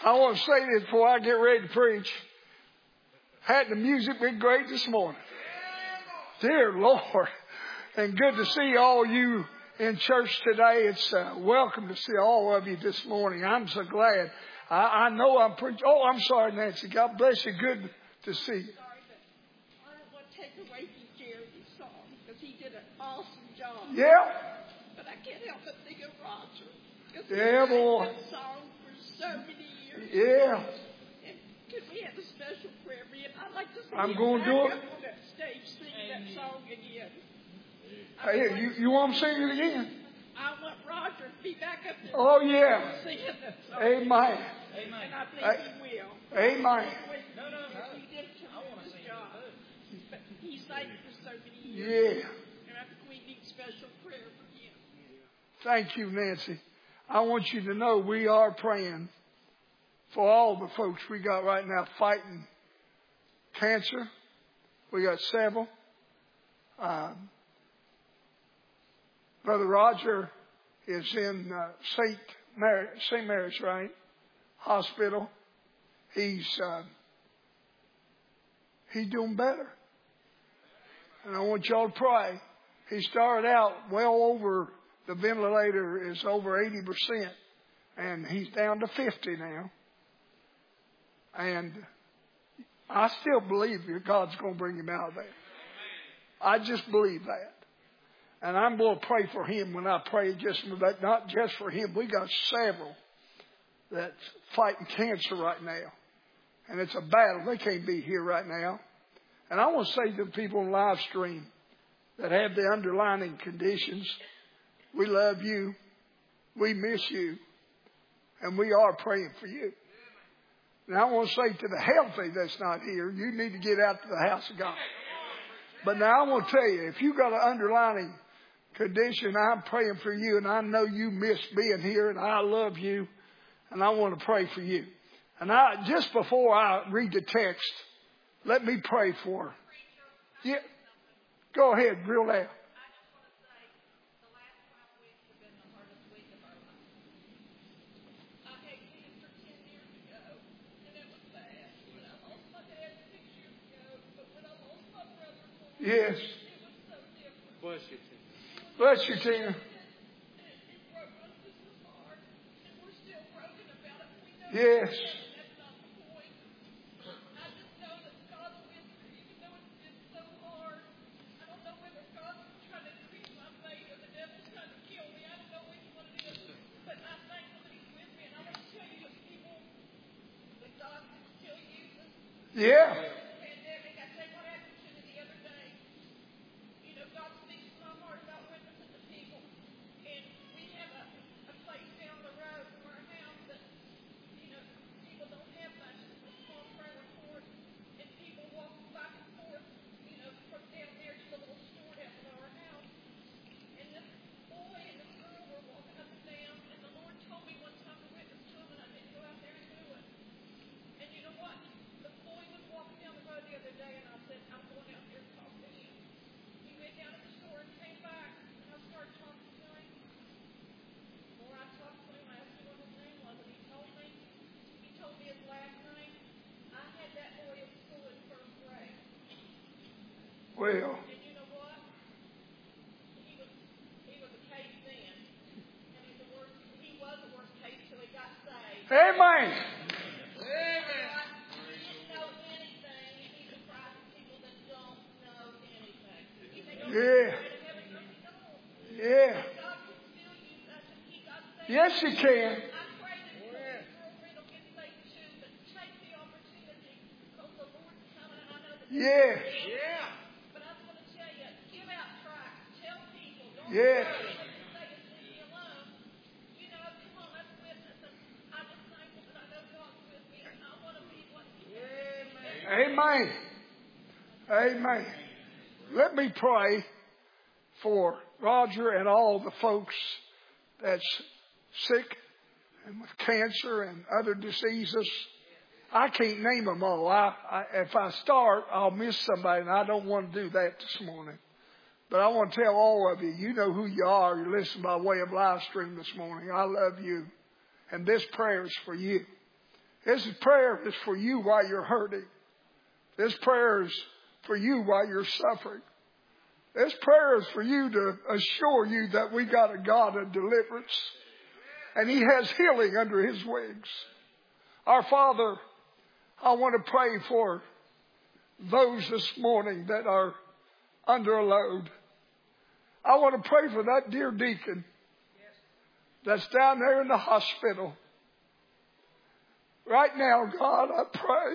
I want to say this before I get ready to preach. Hadn't the music been great this morning? Dear Lord. And good to see all you in church today. It's welcome to see all of you this morning. I'm so glad. I know I'm preaching. Oh, I'm sorry, Nancy. God bless you. Good to see you. Sorry, but I don't want to take away from Jerry's song because he did an awesome job. Yeah. But I can't help but think of Roger. Yeah, boy. That song for so many years. Yeah. And could we have a special prayer for him? I'd like to see I'm him going to do back it. up on that stage singing that song again. Hey, you want to sing it again? I want Roger to be back up there. Oh, yeah. Singing that song. Amen. And I think he will. Amen. He did a tremendous job. But he sang for so many years. Yeah. And I think we need special prayer for him. Thank you, Nancy. I want you to know we are praying for all the folks we got right now fighting cancer. We got several. Brother Roger is in St. Mary's, right? Hospital. He's doing better. And I want y'all to pray. He started out well over, the ventilator is over 80%. And he's down to 50 now. And I still believe that God's going to bring him out of there. I just believe that. And I'm going to pray for him when I pray, not just for him. We got several that's fighting cancer right now. And it's a battle. They can't be here right now. And I want to say to the people on live stream that have the underlying conditions, we love you. We miss you. And we are praying for you. And I want to say to the healthy that's not here, you need to get out to the house of God. But now I want to tell you, if you got an underlying condition, I'm praying for you, and I know you miss being here, and I love you, and I want to pray for you. And just before I read the text, let me pray for her. Yeah, go ahead, real loud. Yes. Bless you, Tina. Bless you, Tina. Yes. Yeah. Well. And you know what? He was a case then. And he was the worst case till he got saved. Amen. He didn't know anything. He's surprised people that don't know anything. Yeah. Yeah. God can still use us if he got saved. Yes, He can. I pray that this girlfriend will get saved too, but take the opportunity because the Lord's coming and I know that. Yes. Yeah. Yes. Amen. Amen. Let me pray for Roger and all the folks that's sick and with cancer and other diseases. I can't name them all. If I start, I'll miss somebody, and I don't want to do that this morning. But I want to tell all of you, you know who you are. You're listening by way of live stream this morning. I love you. And this prayer is for you. This prayer is for you while you're hurting. This prayer is for you while you're suffering. This prayer is for you to assure you that we got a God of deliverance. And He has healing under His wings. Our Father, I want to pray for those this morning that are under a load. I want to pray for that dear deacon that's down there in the hospital. Right now, God, I pray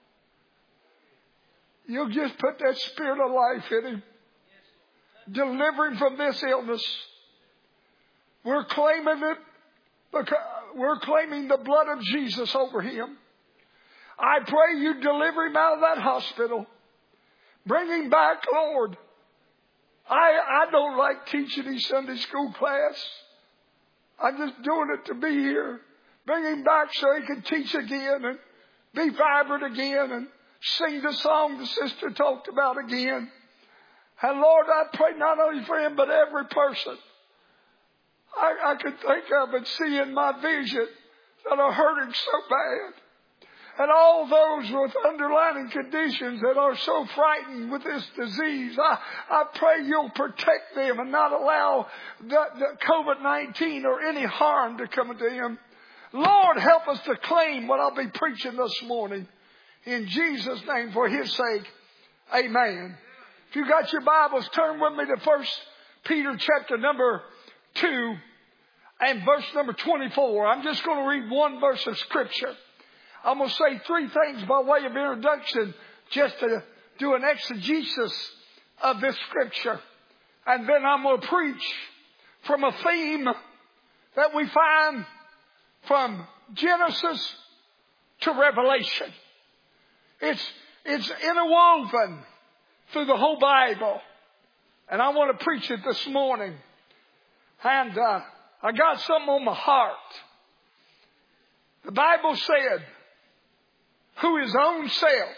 You'll just put that spirit of life in him. Deliver him from this illness. We're claiming it because we're claiming the blood of Jesus over him. I pray you deliver him out of that hospital. Bring him back, Lord. I don't like teaching his Sunday school class. I'm just doing it to be here. Bring him back so he can teach again and be vibrant again and sing the song the sister talked about again. And Lord, I pray not only for him, but every person I could think of and see in my vision that are hurting so bad. And all those with underlying conditions that are so frightened with this disease, I pray you'll protect them and not allow the COVID-19 or any harm to come to them. Lord, help us to claim what I'll be preaching this morning. In Jesus' name, for his sake, amen. If you got your Bibles, turn with me to 1 Peter chapter number 2 and verse number 24. I'm just going to read one verse of Scripture. I'm going to say three things by way of introduction just to do an exegesis of this Scripture. And then I'm going to preach from a theme that we find from Genesis to Revelation. It's interwoven through the whole Bible. And I want to preach it this morning. And I got something on my heart. The Bible said, who his own self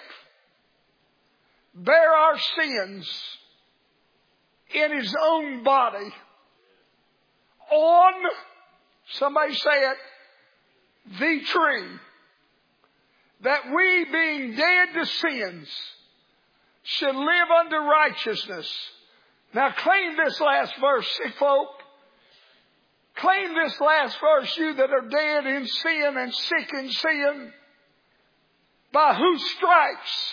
bare our sins in his own body on, somebody say it, the tree, that we being dead to sins should live unto righteousness. Now claim this last verse, sick folk. Claim this last verse, you that are dead in sin and sick in sin, by whose stripes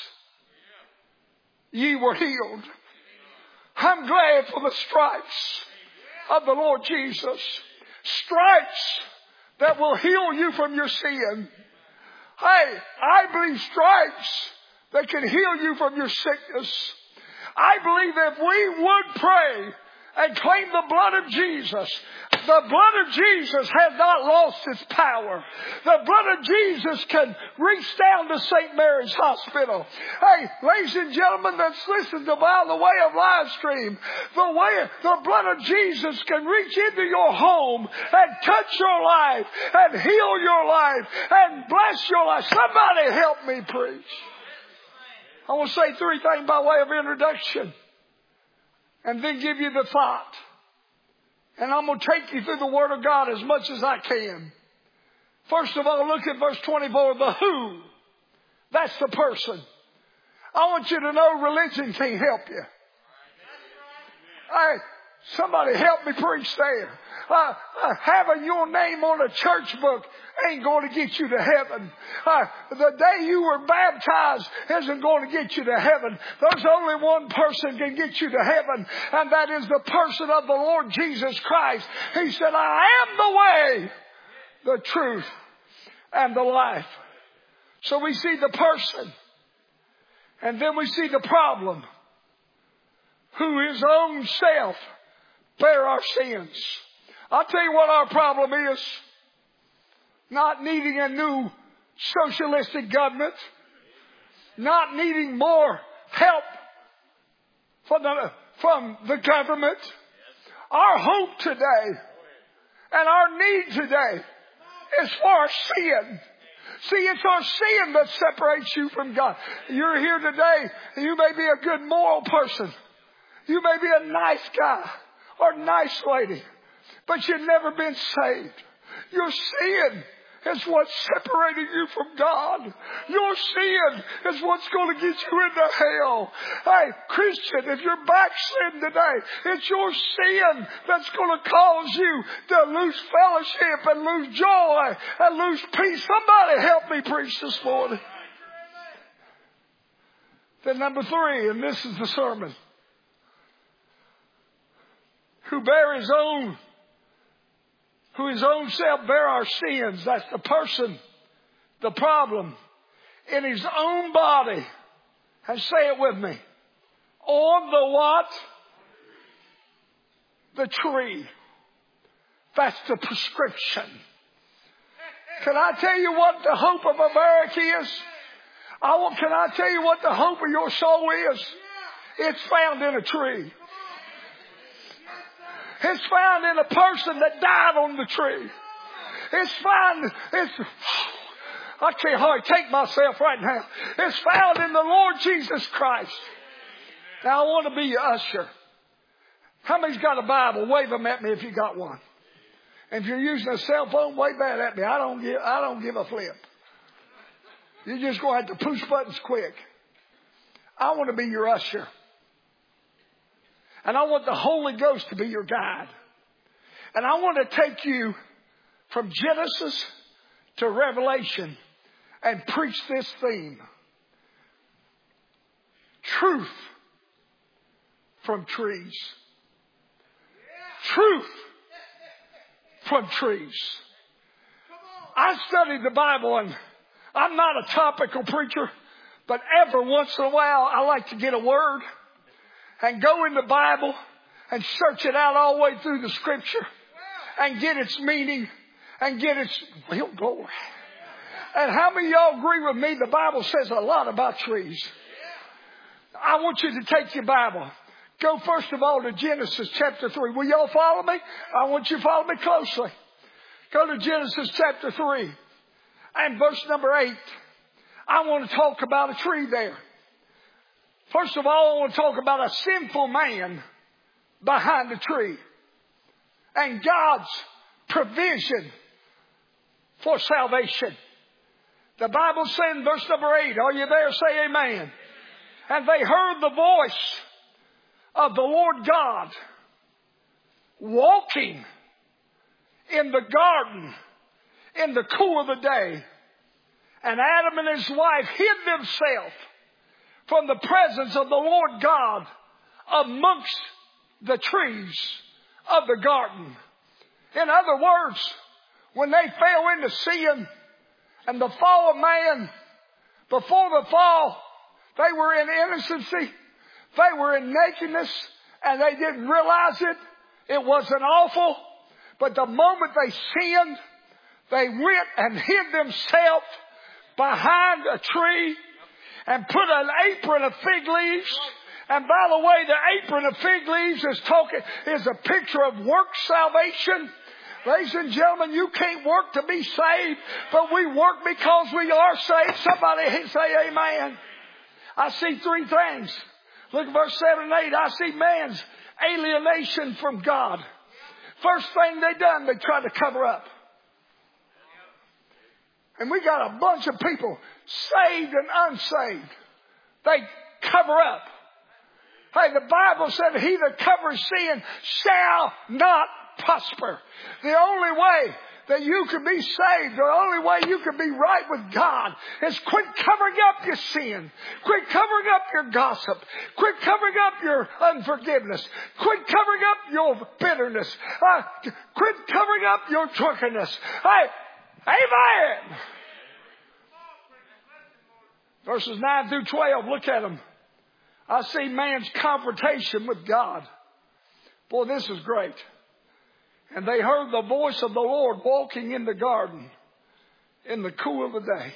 ye were healed. I'm glad for the stripes of the Lord Jesus. Stripes that will heal you from your sin. Hey, I believe stripes that can heal you from your sickness. I believe if we would pray and claim the blood of Jesus, the blood of Jesus has not lost its power. The blood of Jesus can reach down to St. Mary's Hospital. Hey, ladies and gentlemen that's listening to by the way of live stream, the blood of Jesus can reach into your home and touch your life and heal your life and bless your life. Somebody help me preach. I want to say three things by way of introduction and then give you the thought. And I'm going to take you through the Word of God as much as I can. First of all, look at verse 24, the who. That's the person. I want you to know religion can't help you. Hey, somebody help me preach there. Having your name on a church book ain't going to get you to heaven. The day you were baptized isn't going to get you to heaven. There's only one person can get you to heaven, and that is the person of the Lord Jesus Christ. He said, I am the way, the truth, and the life. So we see the person, and then we see the problem. Who his own self bare our sins. I'll tell you what our problem is. Not needing a new socialistic government. Not needing more help from the government. Our hope today and our need today is for our sin. See, it's our sin that separates you from God. You're here today. You may be a good moral person. You may be a nice guy or nice lady, but you've never been saved. Your sin is what's separating you from God. Your sin is what's going to get you into hell. Hey, Christian, if you're backslidden today, it's your sin that's going to cause you to lose fellowship and lose joy and lose peace. Somebody help me preach this morning. Then number 3, and this is the sermon. Who his own self bear our sins. That's the person, the problem, in his own body. And say it with me. On the what? The tree. That's the prescription. Can I tell you what the hope of America is? Can I tell you what the hope of your soul is? It's found in a tree. It's found in a person that died on the tree. I can't hardly take myself right now. It's found in the Lord Jesus Christ. Now I want to be your usher. How many's got a Bible? Wave them at me if you got one. And if you're using a cell phone, wave that at me. I don't give a flip. You're just going to have to push buttons quick. I want to be your usher. And I want the Holy Ghost to be your guide. And I want to take you from Genesis to Revelation and preach this theme. Truth from trees. Truth from trees. I studied the Bible, and I'm not a topical preacher, but every once in a while I like to get a word and go in the Bible and search it out all the way through the Scripture and get its meaning and get its real glory. And how many of y'all agree with me? The Bible says a lot about trees. I want you to take your Bible. Go first of all to Genesis chapter 3. Will y'all follow me? I want you to follow me closely. Go to Genesis chapter 3 and verse number 8. I want to talk about a tree there. First of all, I want to talk about a sinful man behind the tree and God's provision for salvation. The Bible says in verse number 8, are you there? Say amen. And they heard the voice of the Lord God walking in the garden in the cool of the day. And Adam and his wife hid themselves from the presence of the Lord God amongst the trees of the garden. In other words, when they fell into sin and the fall of man, before the fall, they were in innocency, they were in nakedness, and they didn't realize it. It wasn't awful. But the moment they sinned, they went and hid themselves behind a tree and put an apron of fig leaves. And by the way, the apron of fig leaves is a picture of work salvation. Ladies and gentlemen, you can't work to be saved, but we work because we are saved. Somebody say amen. I see 3 things. Look at verse 7 and 8. I see man's alienation from God. First thing they done, they tried to cover up. And we got a bunch of people, saved and unsaved. They cover up. Hey, the Bible said, he that covers sin shall not prosper. The only way that you can be saved, the only way you can be right with God is quit covering up your sin. Quit covering up your gossip. Quit covering up your unforgiveness. Quit covering up your bitterness. Quit covering up your drunkenness. Hey, amen. Verses 9 through 12, look at them. I see man's confrontation with God. Boy, this is great. And they heard the voice of the Lord walking in the garden in the cool of the day.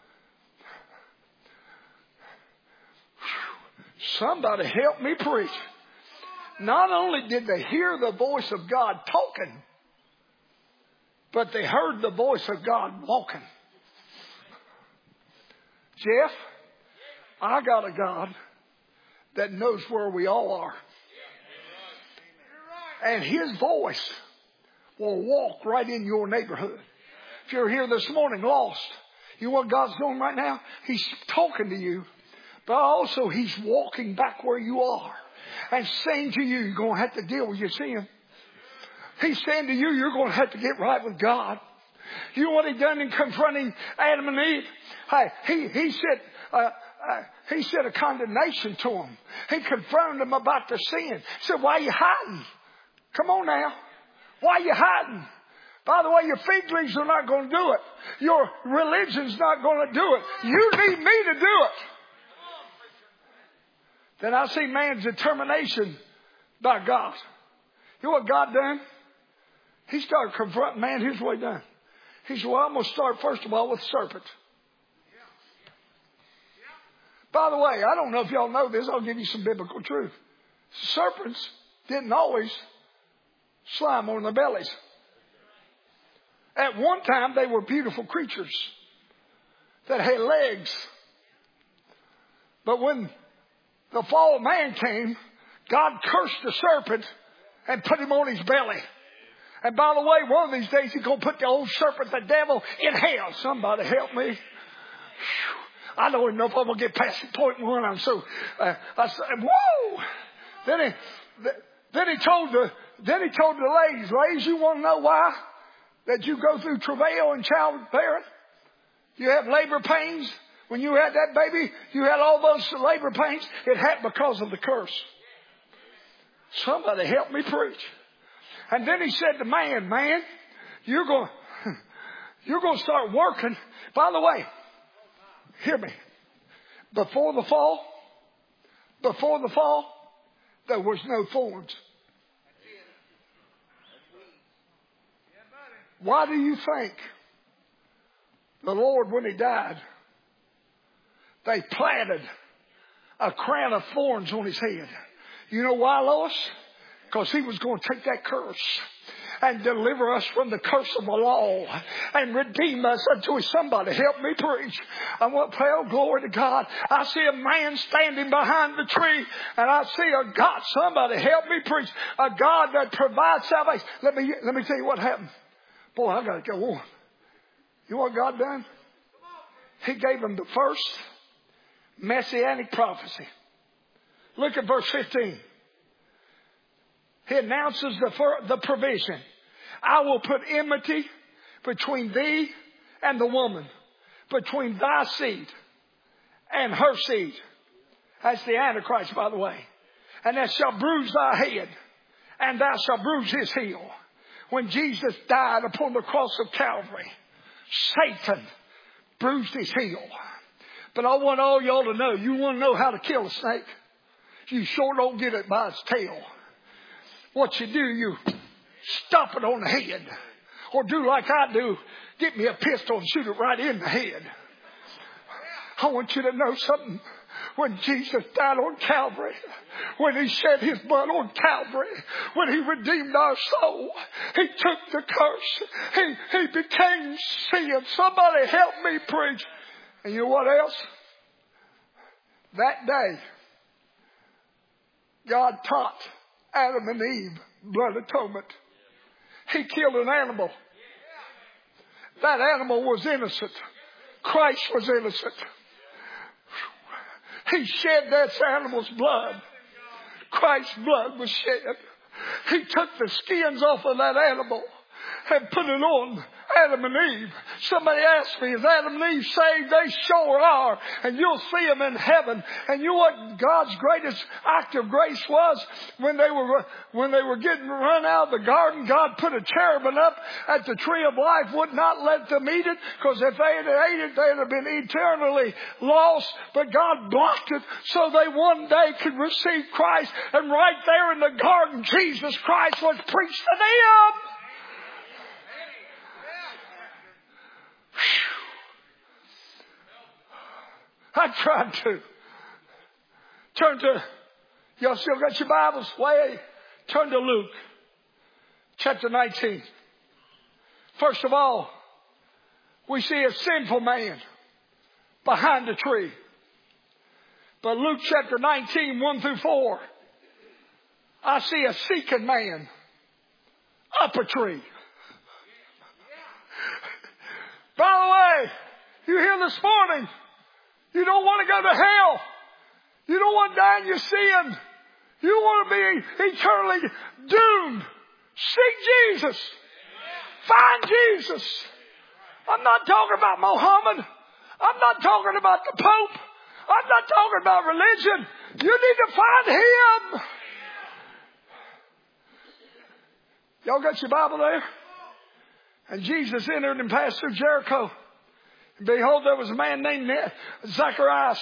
Somebody help me preach. Not only did they hear the voice of God talking, but they heard the voice of God walking. Jeff, I got a God that knows where we all are. And his voice will walk right in your neighborhood. If you're here this morning lost, you know what God's doing right now? He's talking to you. But also He's walking back where you are and saying to you, you're going to have to deal with your sin. He's saying to you, you're going to have to get right with God. You know what He done in confronting Adam and Eve? Hey, he said a condemnation to them. He confronted them about their sin. He said, why are you hiding? Come on now. Why are you hiding? By the way, your fig leaves are not going to do it. Your religion's not going to do it. You need me to do it. Then I see man's determination by God. You know what God done? He started confronting man. Here's what He done. He said, well, I'm going to start first of all with the serpent. By the way, I don't know if y'all know this. I'll give you some biblical truth. Serpents didn't always slime on their bellies. At one time, they were beautiful creatures that had legs. But when the fall of man came, God cursed the serpent and put him on his belly. And by the way, one of these days He's going to put the old serpent, the devil, in hell. Somebody help me. I don't even know if I'm going to get past point one. I'm so, I said, whoa! Then he told the ladies, you want to know why? That you go through travail and childbearing? You have labor pains. When you had that baby, you had all those labor pains. It happened because of the curse. Somebody help me preach. And then He said to man, you're going to start working. By the way, hear me. Before the fall, there was no thorns. Why do you think the Lord, when He died, they planted a crown of thorns on His head? You know why, Lois? Because He was going to take that curse and deliver us from the curse of the law and redeem us unto His. Somebody help me preach. I want to pray, oh, glory to God. I see a man standing behind the tree, and I see a God. Somebody help me preach. A God that provides salvation. Let me tell you what happened. Boy, I got to go on. You know what God done? He gave them the first messianic prophecy. Look at verse 15. He announces the provision. I will put enmity between thee and the woman, between thy seed and her seed. That's the Antichrist, by the way. And that shall bruise thy head, and thou shalt bruise his heel. When Jesus died upon the cross of Calvary, Satan bruised his heel. But I want all y'all to know, you want to know how to kill a snake? You sure don't get it by its tail. What you do, you stop it on the head. Or do like I do, get me a pistol and shoot it right in the head. I want you to know something. When Jesus died on Calvary, when He shed His blood on Calvary, when He redeemed our soul, He took the curse. He became sin. Somebody help me preach. And you know what else? That day, God taught Adam and Eve blood atonement. He killed an animal. That animal was innocent. Christ was innocent. He shed that animal's blood. Christ's blood was shed. He took the skins off of that animal and put it on Adam and Eve. Somebody asked me, is Adam and Eve saved? They sure are. And you'll see them in heaven. And you know what God's greatest act of grace was? When they were getting run out of the garden, God put a cherubim up at the tree of life, would not let them eat it, because if they had ate it, they'd have been eternally lost. But God blocked it so they one day could receive Christ. And right there in the garden, Jesus Christ was preached to them. I tried to. Turn to, y'all still got your Bibles? Turn to Luke, chapter 19. First of all, we see a sinful man behind a tree. But Luke chapter 19, 1 through 4, I see a seeking man up a tree. By the way, you hear this morning, you don't want to go to hell. You don't want to die in your sin. You don't want to be eternally doomed. Seek Jesus. Find Jesus. I'm not talking about Muhammad. I'm not talking about the Pope. I'm not talking about religion. You need to find Him. Y'all got your Bible there? And Jesus entered and passed through Jericho. And behold, there was a man named Zacchaeus,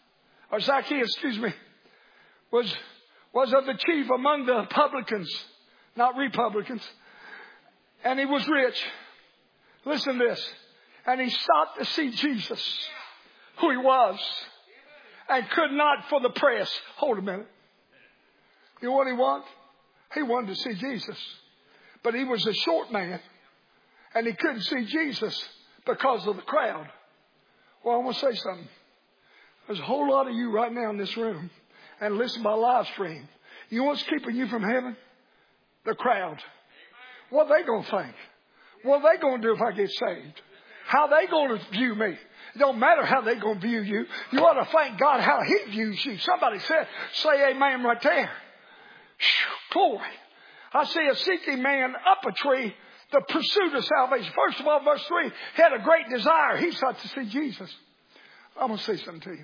was of the chief among the publicans, not republicans. And he was rich. Listen to this. And he sought to see Jesus, who he was, and could not for the press. Hold a minute. You know what he wanted? He wanted to see Jesus. But he was a short man, and he couldn't see Jesus because of the crowd. Well, I want to say something. There's a whole lot of you right now in this room, and listen by live stream. You know what's keeping you from heaven? The crowd. What are they going to think? What are they going to do if I get saved? How are they going to view me? It don't matter how they're going to view you. You ought to thank God how He views you. Somebody said, say amen right there. Glory. I see a seeking man up a tree, the pursuit of salvation. First of all, verse 3, he had a great desire. He sought to see Jesus. I'm going to say something to you.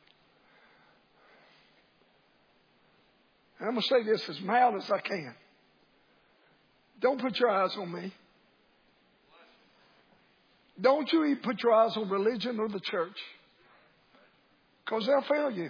And I'm going to say this as mild as I can. Don't put your eyes on me. Don't you even put your eyes on religion or the church. Because they'll fail you.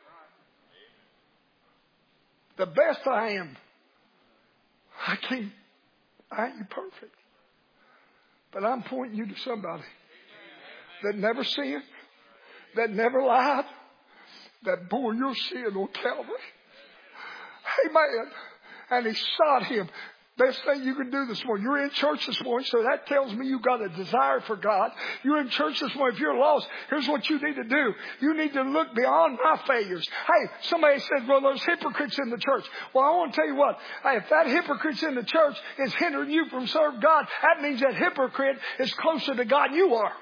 The best I am, I ain't perfect. But I'm pointing you to somebody that never sinned, that never lied, that bore your sin on Calvary. Amen. And He sought Him. Best thing you can do this morning. You're in church this morning, so that tells me you've got a desire for God. You're in church this morning. If you're lost, here's what you need to do. You need to look beyond my failures. Hey, somebody said, well, there's hypocrites in the church. Well, I want to tell you what. Hey, if that hypocrite's in the church is hindering you from serving God, that means that hypocrite is closer to God than you are.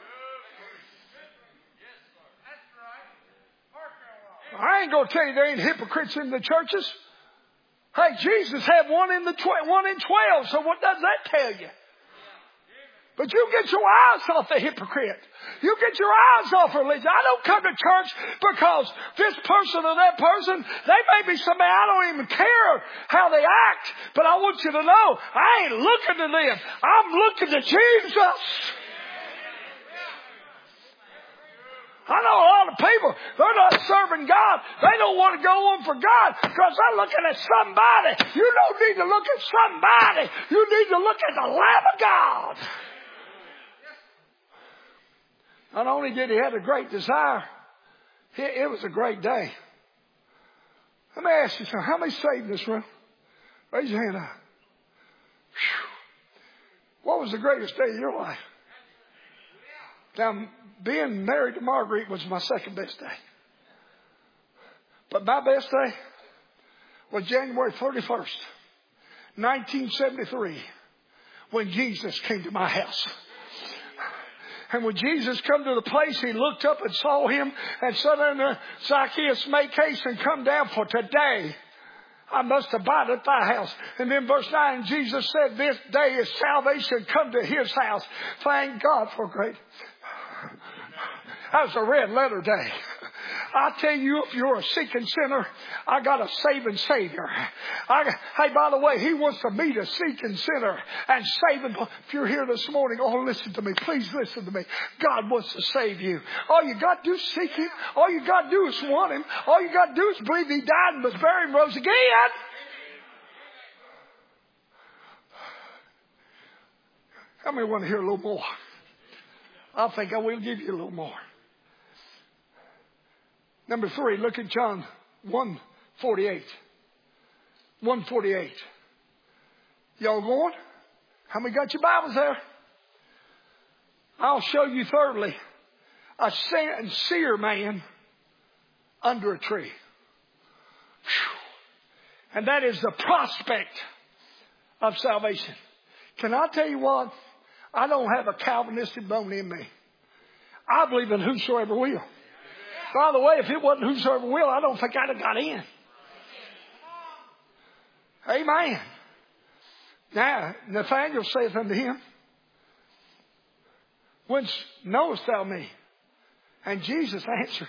I ain't going to tell you there ain't hypocrites in the churches. Hey, Jesus had one in 12. So what does that tell you? But you get your eyes off the hypocrite. You get your eyes off religion. I don't come to church because this person or that person, they may be somebody I don't even care how they act. But I want you to know, I ain't looking to them. I'm looking to Jesus. I know a lot of people, they're not serving God. They don't want to go on for God because they're looking at somebody. You don't need to look at somebody. You need to look at the Lamb of God. Not only did he have a great desire, it was a great day. Let me ask you something. How many saved in this room? Raise your hand up. What was the greatest day of your life? Now, being married to Marguerite was my second best day. But my best day was January 31st, 1973, when Jesus came to my house. And when Jesus come to the place, He looked up and saw him and said unto Zacchaeus, make haste and come down, for today I must abide at thy house. And then verse 9, Jesus said, this day is salvation come to His house. Thank God for great. That was a red letter day. I tell you, if you're a seeking sinner, I got a saving Savior. Hey, by the way, He wants to meet a seeking sinner and save him. If you're here this morning, oh, listen to me. Please listen to me. God wants to save you. All you got to do is seek Him. All you got to do is want Him. All you got to do is believe He died and was buried and rose again. How many want to hear a little more? I think I will give you a little more. Number 3, look at John 1:48. 1:48. Y'all going? How many got your Bibles there? I'll show you thirdly, a sincere man under a tree. And that is the prospect of salvation. Can I tell you what? I don't have a Calvinistic bone in me. I believe in whosoever will. By the way, if it wasn't whosoever will, I don't think I'd have got in. Amen. Now, Nathanael saith unto him, Whence knowest thou me? And Jesus answered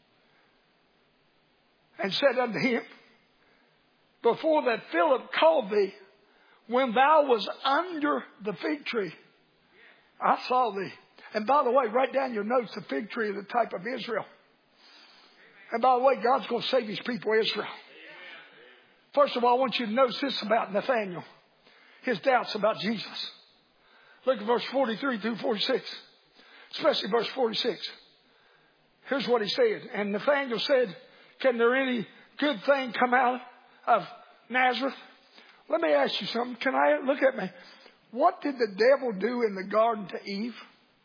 and said unto him, Before that Philip called thee, when thou was under the fig tree, I saw thee. And by the way, write down your notes, the fig tree is the type of Israel. And by the way, God's going to save his people, Israel. First of all, I want you to notice this about Nathanael. His doubts about Jesus. Look at verse 43 through 46. Especially verse 46. Here's what he said. And Nathanael said, Can there any good thing come out of Nazareth? Let me ask you something. Look at me. What did the devil do in the garden to Eve?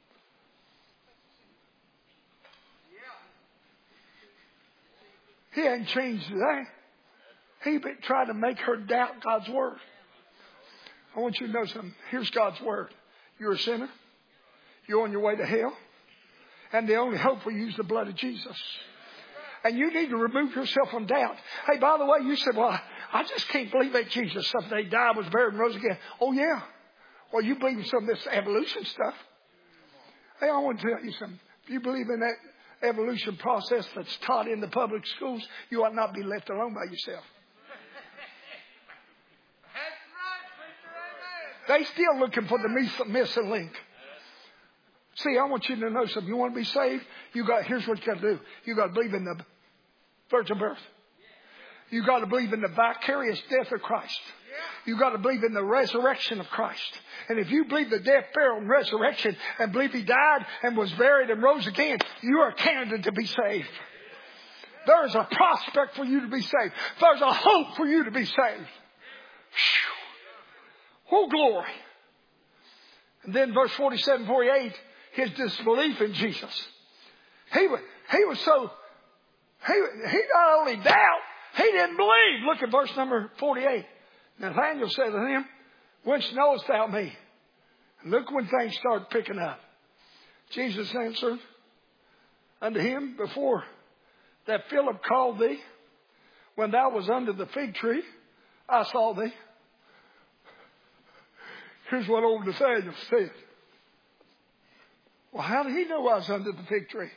He hadn't changed today. He tried to make her doubt God's word. I want you to know something. Here's God's word. You're a sinner. You're on your way to hell. And the only hope for you is the blood of Jesus. And you need to remove yourself from doubt. Hey, by the way, you said, well, I just can't believe that Jesus someday died, was buried, and rose again. Oh, yeah. Well, you believe in some of this evolution stuff. Hey, I want to tell you something. If you believe in that evolution process that's taught in the public schools, you ought not be left alone by yourself. They still looking for the missing link. See, I want you to know something. You want to be saved? Here's what you got to do. You got to believe in the virgin birth. You got to believe in the vicarious death of Christ. You got to believe in the resurrection of Christ. And if you believe the death, burial, and resurrection, and believe he died and was buried and rose again, you are a candidate to be saved. There is a prospect for you to be saved. There's a hope for you to be saved. Whew. Oh, glory. And then verse 47, 48, his disbelief in Jesus. He was so, he not only doubt, he didn't believe. Look at verse number 48. Nathanael said to him, Whence knowest thou me? And look when things start picking up. Jesus answered unto him, Before that Philip called thee, when thou was under the fig tree, I saw thee. Here's what old Nathanael said. Well, how did he know I was under the fig tree?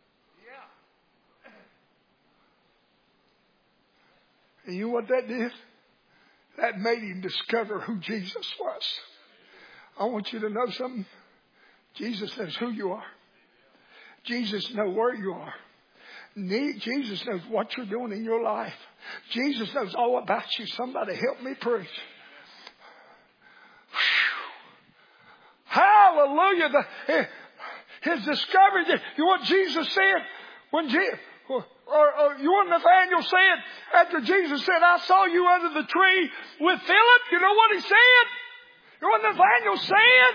And you know what that did? That made him discover who Jesus was. I want you to know something. Jesus knows who you are. Jesus knows where you are. Jesus knows what you're doing in your life. Jesus knows all about you. Somebody help me preach. Hallelujah. His discovery. You know what Jesus said? Or you know what Nathanael said? After Jesus said, I saw you under the tree with Philip. You know what he said? You know what Nathanael said?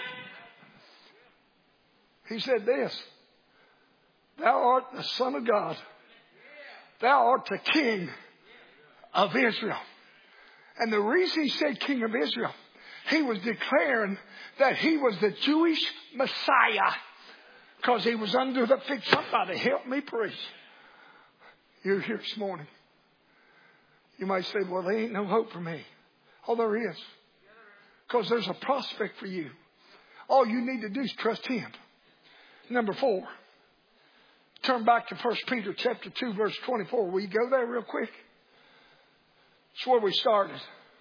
He said this. Thou art the Son of God. Thou art the King of Israel. And the reason he said King of Israel, he was declaring that he was the Jewish Messiah. Because he was under the fig. Somebody help me preach. You're here this morning. You might say, well, there ain't no hope for me. Oh, there is. Because there's a prospect for you. All you need to do is trust him. Number 4. Turn back to 1 Peter chapter 2, verse 24. Will you go there real quick? That's where we started.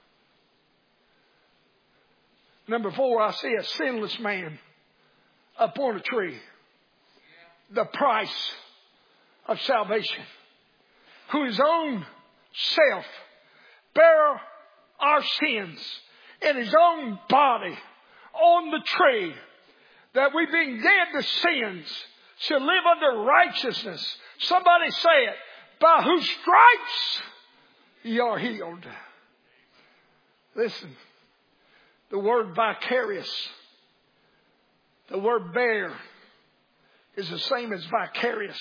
Number 4, I see a sinless man upon a tree. The price of salvation. Who his own self bare our sins in his own body on the tree, that we being dead to sins should live under righteousness. Somebody say it. By whose stripes ye are healed. Listen. The word vicarious, the word bear, is the same as vicarious.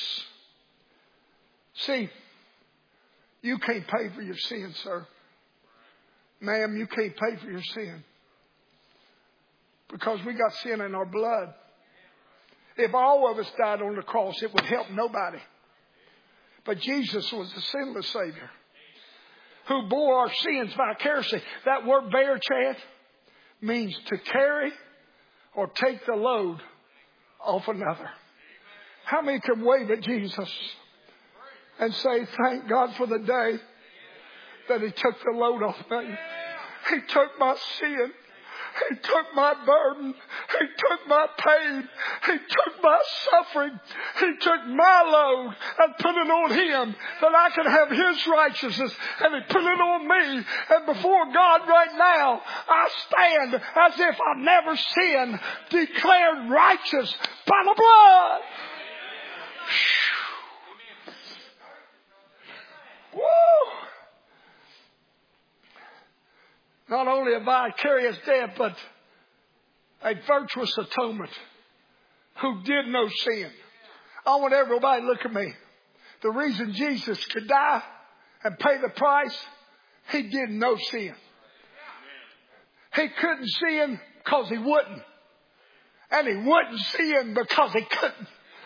See, you can't pay for your sin, sir. Ma'am, you can't pay for your sin. because we got sin in our blood. If all of us died on the cross, it would help nobody. But Jesus was the sinless Savior who bore our sins vicariously. That word bear, Chad, means to carry or take the load off another. How many can wave at Jesus and say, thank God for the day that He took the load off me? He took my sin. He took my burden. He took my pain. He took my suffering. He took my load and put it on Him that I could have His righteousness. And He put it on me. And before God right now, I stand as if I've never sinned, declared righteous by the blood. Woo! Not only a vicarious death, but a virtuous atonement who did no sin. I want everybody to look at me. The reason Jesus could die and pay the price, He did no sin. He couldn't sin because He wouldn't. And He wouldn't sin because He couldn't.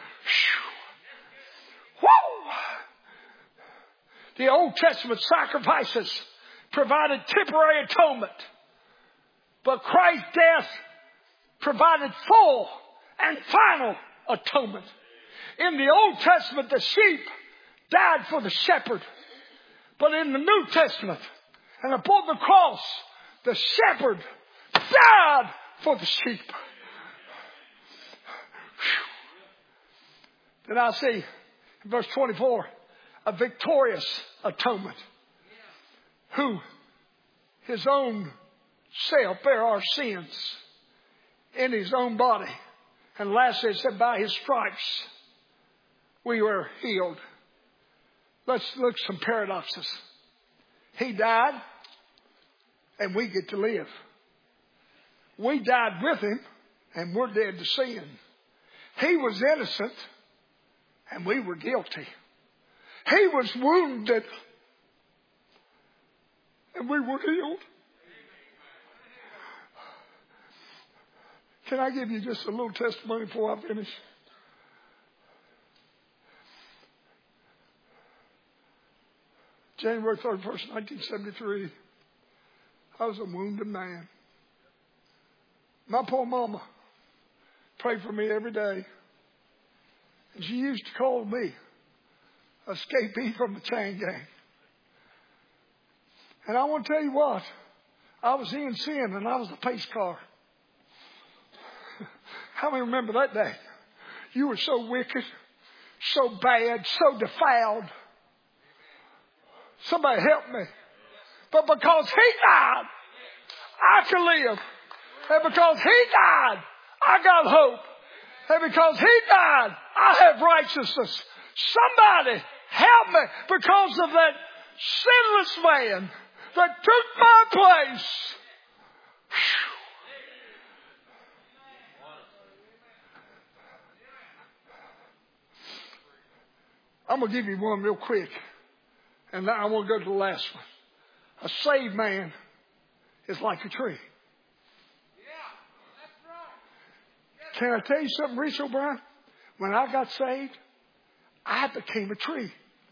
Woo! The Old Testament sacrifices provided temporary atonement. But Christ's death provided full and final atonement. In the Old Testament, the sheep died for the shepherd. But in the New Testament, and upon the cross, the shepherd died for the sheep. Then I see in verse 24, a victorious atonement. Who His own self bare our sins in His own body. And lastly it said, by His stripes we were healed. Let's look at some paradoxes. He died and we get to live. We died with Him and we're dead to sin. He was innocent and we were guilty. He was wounded and we were healed. Can I give you just a little testimony before I finish? January 31st, 1973, I was a wounded man. My poor mama prayed for me every day. And she used to call me escapee from the chain gang. And I want to tell you what, I was in sin and I was a pace car. How many remember that day? You were so wicked, so bad, so defiled. Somebody help me. But because He died, I can live. And because He died, I got hope. And because He died, I have righteousness. Somebody help me because of that sinless man that took my place. I'm going to give you one real quick. And I want to go to the last one. A saved man is like a tree. Can I tell you something, Rich O'Brien? When I got saved, I became a tree.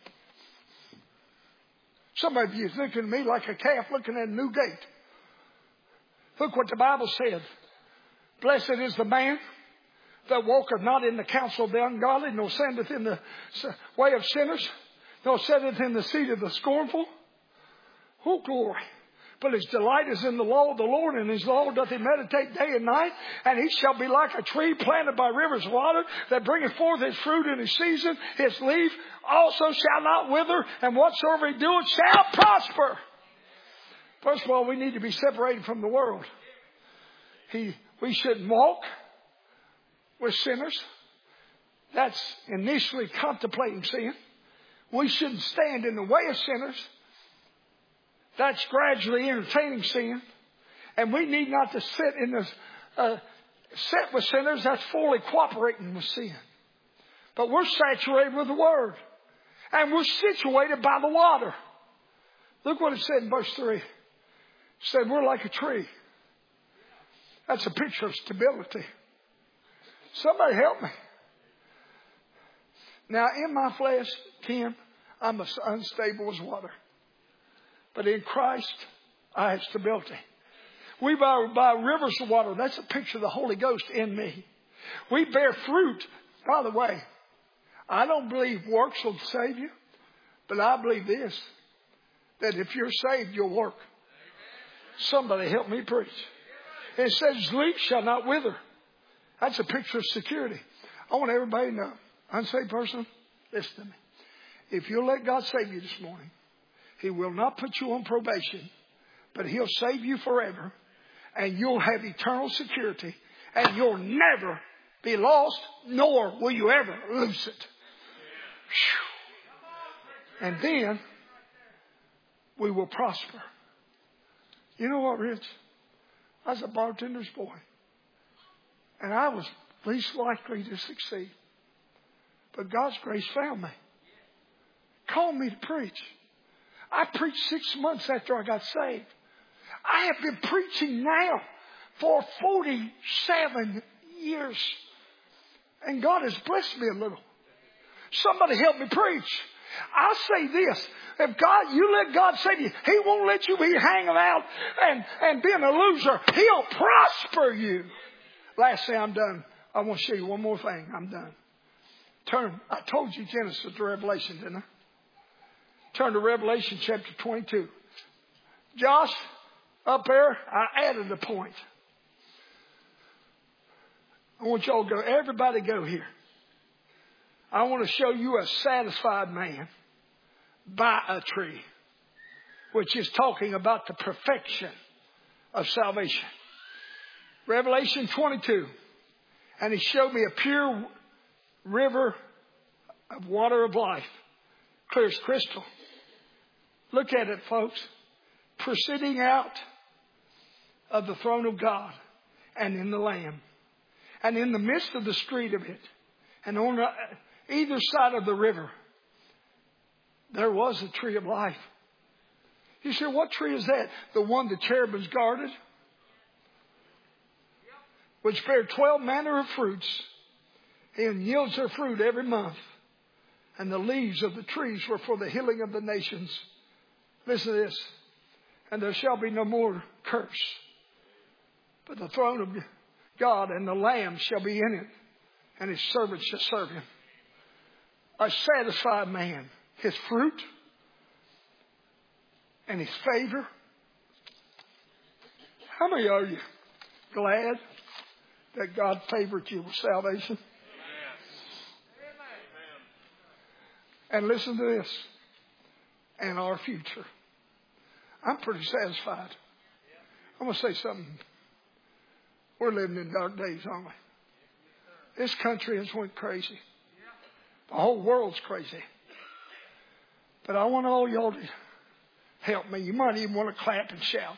Some of you is looking at me like a calf looking at a new gate. Look what the Bible said. Blessed is the man that walketh not in the counsel of the ungodly, nor standeth in the way of sinners, nor sitteth in the seat of the scornful. Oh, glory. But his delight is in the law of the Lord, and his law doth he meditate day and night. And he shall be like a tree planted by rivers of water, that bringeth forth his fruit in his season. His leaf also shall not wither, and whatsoever he doeth shall prosper. First of all, we need to be separated from the world. We shouldn't walk with sinners. That's initially contemplating sin. We shouldn't stand in the way of sinners. That's gradually entertaining sin. And we need not to sit with sinners. That's fully cooperating with sin. But we're saturated with the Word. And we're situated by the water. Look what it said in verse 3. It said we're like a tree. That's a picture of stability. Somebody help me. Now, in my flesh, Tim, I'm as unstable as water. But in Christ, I have stability. We by rivers of water. That's a picture of the Holy Ghost in me. We bear fruit. By the way, I don't believe works will save you. But I believe this, that if you're saved, you'll work. Somebody help me preach. It says, leaf shall not wither. That's a picture of security. I want everybody to know. Unsaved person, listen to me. If you'll let God save you this morning, He will not put you on probation, but He'll save you forever, and you'll have eternal security, and you'll never be lost, nor will you ever lose it. Whew. And then we will prosper. You know what, Rich? I was a bartender's boy, and I was least likely to succeed. But God's grace found me. Called me to preach. I preached 6 months after I got saved. I have been preaching now for 47 years. And God has blessed me a little. Somebody help me preach. I'll say this. If God, you let God save you, He won't let you be hanging out and being a loser. He'll prosper you. Last thing, I'm done. I want to show you one more thing. I'm done. Turn. I told you Genesis to Revelation, didn't I? Turn to Revelation chapter 22. Josh, up there, I added a point. I want y'all to go. Everybody go here. I want to show you a satisfied man by a tree, which is talking about the perfection of salvation. Revelation 22. And He showed me a pure river of water of life, clear as crystal. Look at it, folks. Proceeding out of the throne of God and in the Lamb. And in the midst of the street of it, and on either side of the river, there was a tree of life. You say, what tree is that? The one the cherubims guarded, which bare 12 manner of fruits, and yields their fruit every month. And the leaves of the trees were for the healing of the nations. Listen to this. And there shall be no more curse, but the throne of God and the Lamb shall be in it, and His servants shall serve Him. A satisfied man, his fruit and his favor. How many are you glad that God favored you with salvation? And listen to this. And our future. I'm pretty satisfied. I'm going to say something. We're living in dark days, aren't we? This country has went crazy. The whole world's crazy. But I want all y'all to help me. You might even want to clap and shout.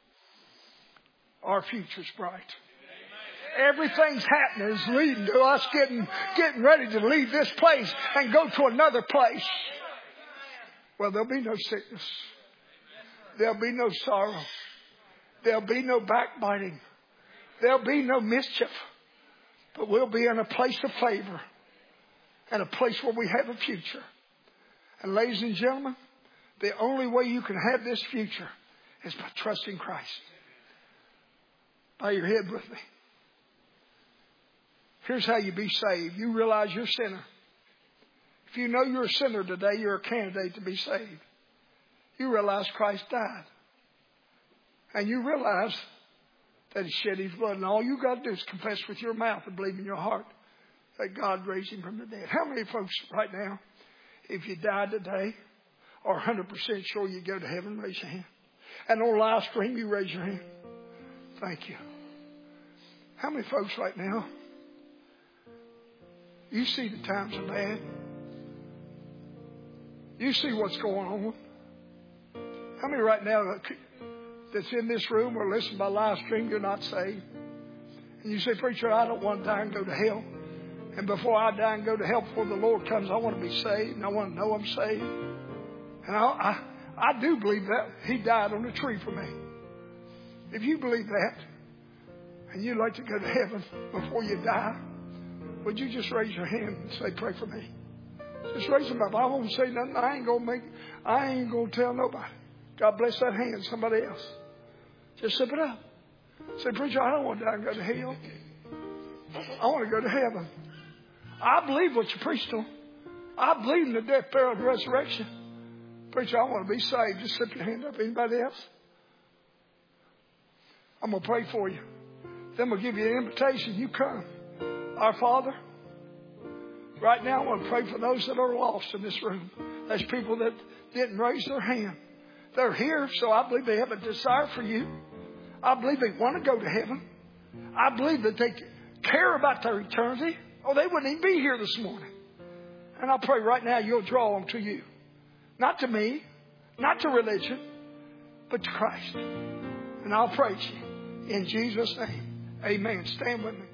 Our future's bright. Everything's happening is leading to us getting ready to leave this place and go to another place. Well, there'll be no sickness. There'll be no sorrow. There'll be no backbiting. There'll be no mischief. But we'll be in a place of favor and a place where we have a future. And ladies and gentlemen, the only way you can have this future is by trusting Christ. Bow your head with me. Here's how you be saved. You realize you're a sinner. If you know you're a sinner today, you're a candidate to be saved. You realize Christ died. And you realize that He shed His blood. And all you got to do is confess with your mouth and believe in your heart that God raised Him from the dead. How many folks right now, if you died today, are 100% sure you go to heaven? Raise your hand. And on live stream, you raise your hand. Thank you. How many folks right now, you see the times are bad. You see what's going on. How many right now that's in this room or listen by live stream, you're not saved? And you say, preacher, I don't want to die and go to hell. And before I die and go to hell, before the Lord comes, I want to be saved and I want to know I'm saved. And I do believe that He died on the tree for me. If you believe that, and you'd like to go to heaven before you die, would you just raise your hand and say, pray for me? Just raise them up. I won't say nothing. I ain't going to tell nobody. God bless that hand. Somebody else. Just slip it up. Say, preacher, I don't want to die and go to hell. I want to go to heaven. I believe what you preached on. I believe in the death, burial, and resurrection. Preacher, I want to be saved. Just slip your hand up. Anybody else? I'm going to pray for you. Then we'll give you an invitation. You come. Our Father, right now I want to pray for those that are lost in this room. There's people that didn't raise their hand. They're here, so I believe they have a desire for you. I believe they want to go to heaven. I believe that they care about their eternity, or they wouldn't even be here this morning. And I pray right now you'll draw them to you. Not to me, not to religion, but to Christ. And I'll praise you in Jesus' name. Amen. Stand with me.